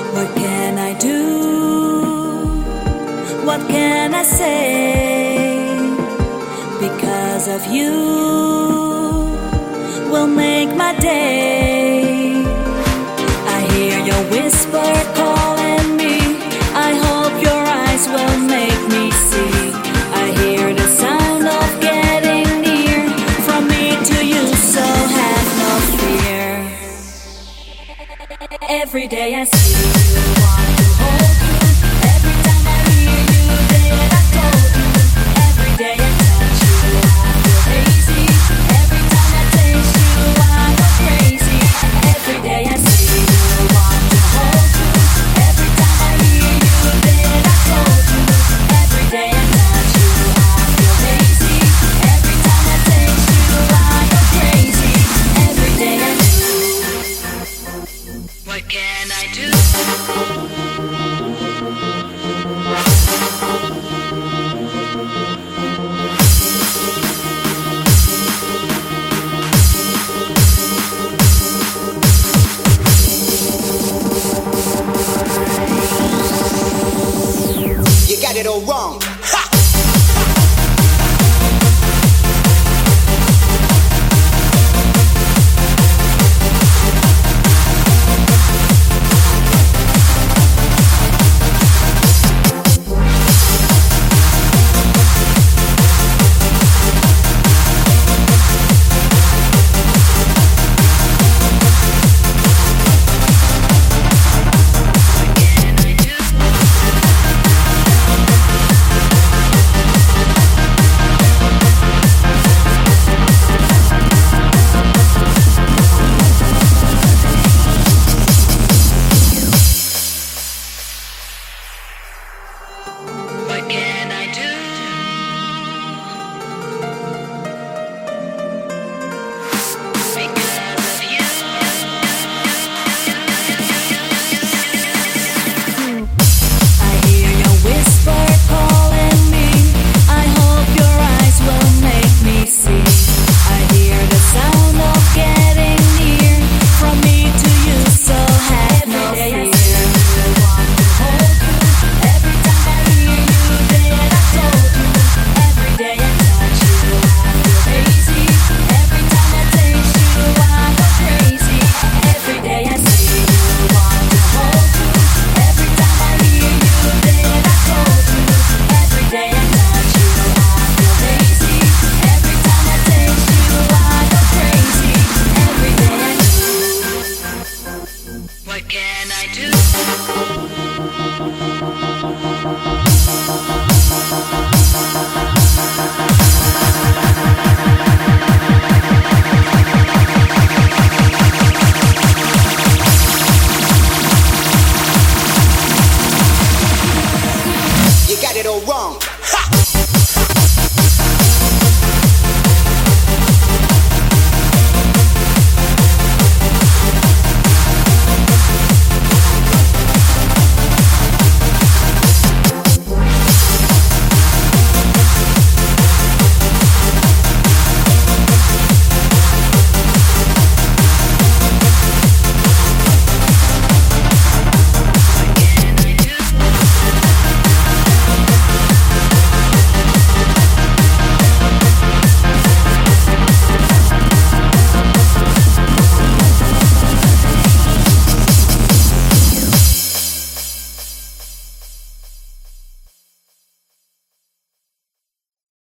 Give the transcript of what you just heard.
What can I do? What can I say? Because of you will make my day. I hear your whisper calling me. I hope your eyes will make me see. I hear the sound of getting near from me to you, so have no fear. Every day I see you, want to hold you. Every time I hear you, that I told you. Every day I touch you, I feel hazy. Every time I taste you, I go crazy. Every day I see you, want to hold you. Every time I hear you, that I told you. Every day I touch you, I feel hazy. Every time I taste you, I go crazy. Every day I do. What can I do? You got it all wrong. Ha! What can I do? Because of you. I hear your whisper calling me. I hope your eyes will make me see. I hear the sound of getting near from me to you, so have no fear. Every time I hear you, that I told you. Every day I touch you, I feel hazy. Every time I taste you, I go crazy. Every day I see you, want to hold you. Every time I hear you, that I told you. Every day I touch you, I feel hazy. Every time I taste you, I go crazy. Every day I do. What can I do?